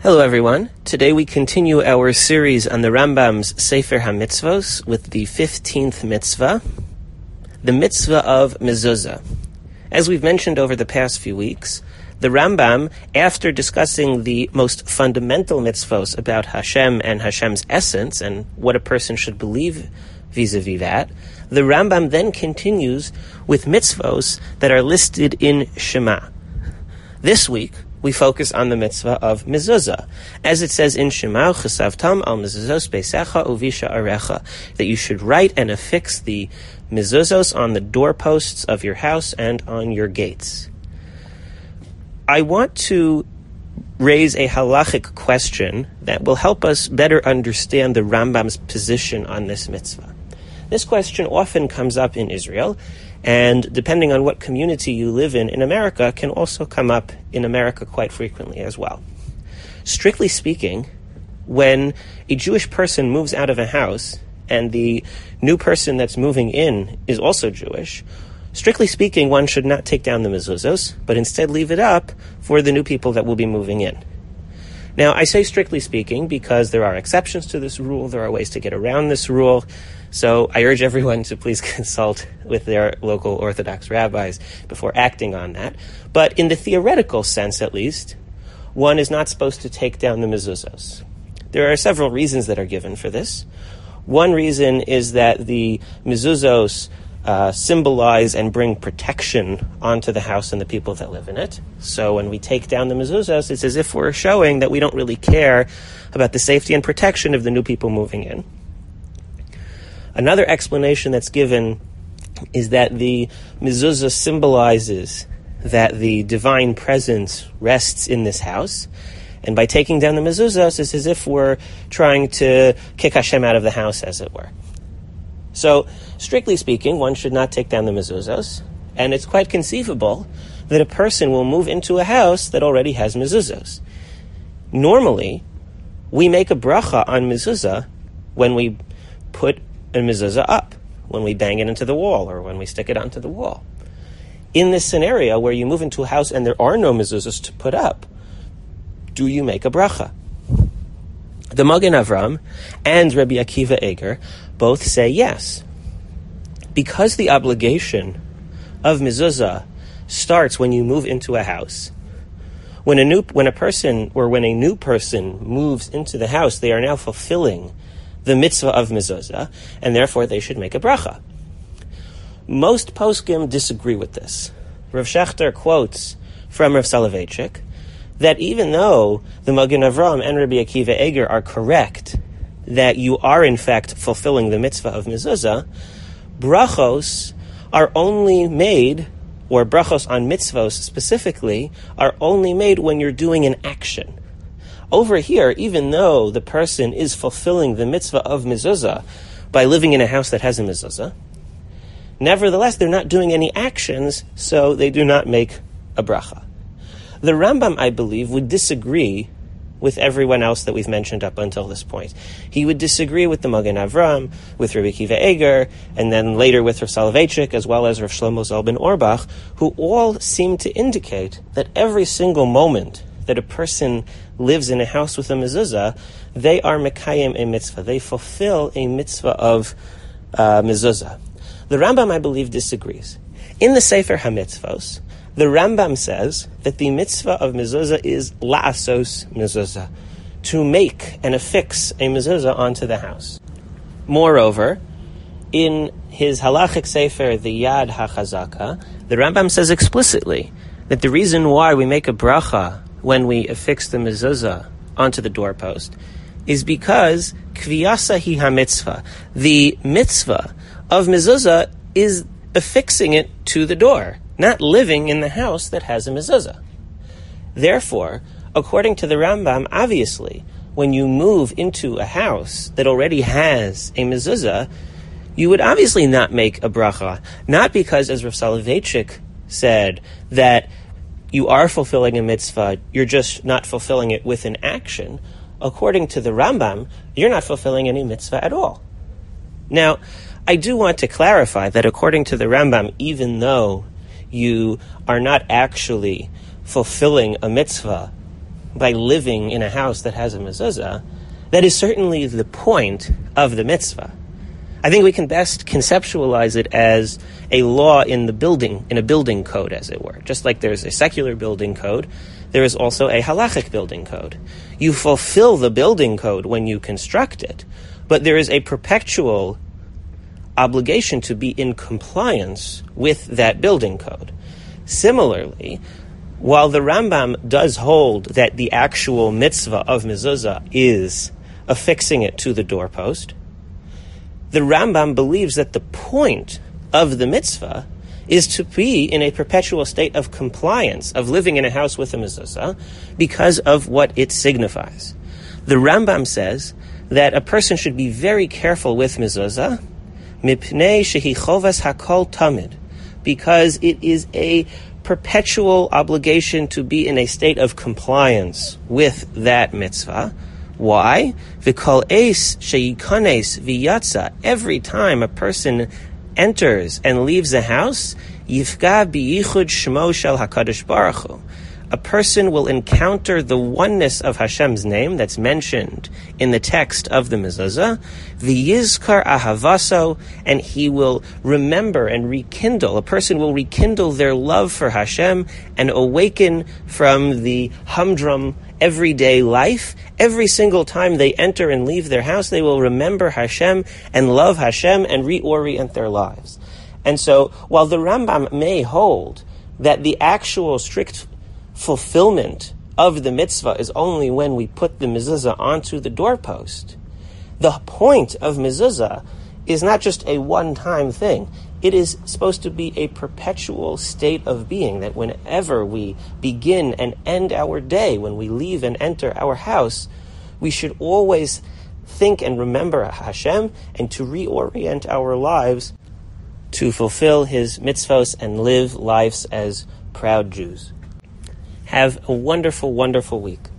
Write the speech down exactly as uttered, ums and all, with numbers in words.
Hello everyone. Today we continue our series on the Rambam's Sefer HaMitzvos with the fifteenth mitzvah, the mitzvah of mezuzah. As we've mentioned over the past few weeks, the Rambam, after discussing the most fundamental mitzvos about Hashem and Hashem's essence and what a person should believe vis-a-vis that, the Rambam then continues with mitzvos that are listed in Shema. This week, we focus on the mitzvah of mezuzah. As it says in Shema, Chesavtam al mezuzos beisecha uvisha arecha, that you should write and affix the mezuzos on the doorposts of your house and on your gates. I want to raise a halachic question that will help us better understand the Rambam's position on this mitzvah. This question often comes up in Israel, and depending on what community you live in in America, can also come up in America quite frequently as well. Strictly speaking, when a Jewish person moves out of a house and the new person that's moving in is also Jewish, strictly speaking, one should not take down the mezuzos, but instead leave it up for the new people that will be moving in. Now, I say strictly speaking because there are exceptions to this rule, there are ways to get around this rule, so I urge everyone to please consult with their local Orthodox rabbis before acting on that. But in the theoretical sense, at least, one is not supposed to take down the mezuzos. There are several reasons that are given for this. One reason is that the mezuzos uh, symbolize and bring protection onto the house and the people that live in it. So when we take down the mezuzos, it's as if we're showing that we don't really care about the safety and protection of the new people moving in. Another explanation that's given is that the mezuzah symbolizes that the divine presence rests in this house, and by taking down the mezuzahs, it's as if we're trying to kick Hashem out of the house, as it were. So, strictly speaking, one should not take down the mezuzahs, and it's quite conceivable that a person will move into a house that already has mezuzahs. Normally, we make a bracha on mezuzah when we put a mezuzah up, when we bang it into the wall or when we stick it onto the wall. In this scenario where you move into a house and there are no mezuzahs to put up, do you make a bracha? The Magen Avram and Rabbi Akiva Eger both say yes. Because the obligation of mezuzah starts when you move into a house, when a new when a person or when a new person moves into the house, they are now fulfilling the mitzvah of mezuzah, and therefore they should make a bracha. Most poskim disagree with this. Rav Shechter quotes from Rav Soloveitchik that even though the Magen Avram and Rabbi Akiva Eger are correct that you are in fact fulfilling the mitzvah of mezuzah, brachos are only made, or brachos on mitzvos specifically, are only made when you're doing an action. Over here, even though the person is fulfilling the mitzvah of mezuzah by living in a house that has a mezuzah, nevertheless, they're not doing any actions, so they do not make a bracha. The Rambam, I believe, would disagree with everyone else that we've mentioned up until this point. He would disagree with the Magen Avram, with Rabbi Akiva Eger, and then later with Rav Soloveitchik, as well as Rav Shlomo Zalman Auerbach, who all seem to indicate that every single moment that a person lives in a house with a mezuzah, they are mekayim a mitzvah. They fulfill a mitzvah of uh, mezuzah. The Rambam, I believe, disagrees. In the Sefer HaMitzvos, the Rambam says that the mitzvah of mezuzah is la'asos mezuzah, to make and affix a mezuzah onto the house. Moreover, in his halachic sefer, the Yad HaChazaka, the Rambam says explicitly that the reason why we make a bracha when we affix the mezuzah onto the doorpost is because kviyasa hi ha-mitzvah. The mitzvah of mezuzah is affixing it to the door, not living in the house that has a mezuzah. Therefore, according to the Rambam, obviously, when you move into a house that already has a mezuzah, you would obviously not make a bracha, not because, as Rav Soloveitchik said, that you are fulfilling a mitzvah, you're just not fulfilling it with an action. According to the Rambam, you're not fulfilling any mitzvah at all. Now, I do want to clarify that according to the Rambam, even though you are not actually fulfilling a mitzvah by living in a house that has a mezuzah, that is certainly the point of the mitzvah. I think we can best conceptualize it as a law in the building, in a building code, as it were. Just like there's a secular building code, there is also a halachic building code. You fulfill the building code when you construct it, but there is a perpetual obligation to be in compliance with that building code. Similarly, while the Rambam does hold that the actual mitzvah of mezuzah is affixing it to the doorpost, the Rambam believes that the point of the mitzvah is to be in a perpetual state of compliance, of living in a house with a mezuzah, because of what it signifies. The Rambam says that a person should be very careful with mezuzah, mipnei shehi chovas hakol tamid, because it is a perpetual obligation to be in a state of compliance with that mitzvah. Why? V'kol eis sheyikanes v'yatza. Every time a person enters and leaves a house, yifga biyichud shmo shel HaKadosh Baruch Hu. A person will encounter the oneness of Hashem's name that's mentioned in the text of the mezuzah, v'yizkar ahavaso, and he will remember and rekindle. A person will rekindle their love for Hashem and awaken from the humdrum everyday life. Every single time they enter and leave their house, they will remember Hashem and love Hashem and reorient their lives. And so, while the Rambam may hold that the actual strict fulfillment of the mitzvah is only when we put the mezuzah onto the doorpost, the point of mezuzah is not just a one-time thing. It is supposed to be a perpetual state of being, that whenever we begin and end our day, when we leave and enter our house, we should always think and remember Hashem and to reorient our lives to fulfill His mitzvos and live lives as proud Jews. Have a wonderful, wonderful week.